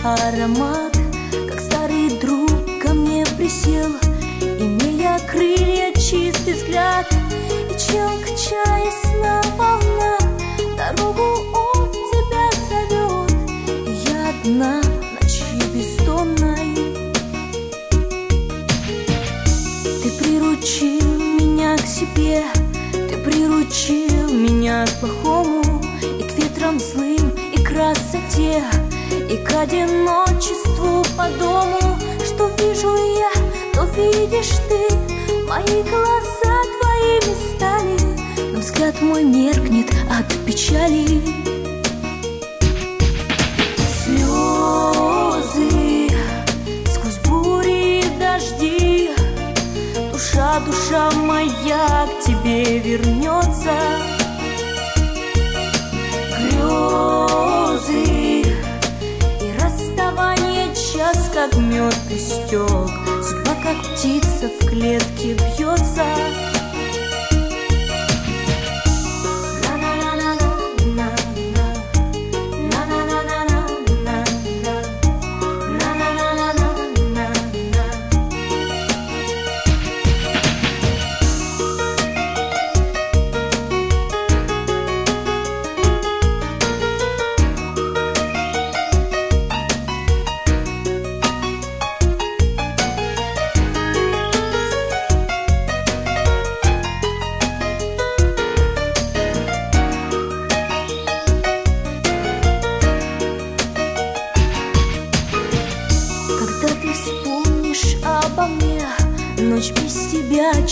аромат, как старый друг ко мне присел, имея крылья, чистый взгляд, и чем качаясь на волнах, дорогу он тебя зовет. И я одна ночью бездонной. Ты приручил меня к себе, ты приручил меня к плохому, и к ветрам злым, и к красоте, и к одиночеству по дому. Что вижу я, то видишь ты, мои глаза твоими стали, но взгляд мой меркнет от печали. Слезы сквозь бури и дожди, душа моя к тебе вернется. Грезы и расставание час, как мед истек, судьба, как птица в клетке бьется. Когда ты вспомнишь обо мне, ночь без тебя